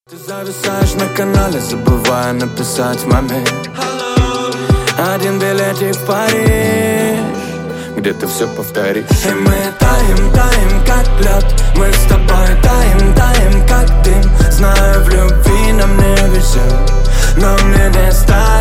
Ты зависаешь на канале, забывая написать маме. Один билетик в Париж, где ты все повторишь. И мы таем, таем, как лед. Мы с тобой таем, таем, как дым. Знаю, в любви нам не везет, но мне не ставь.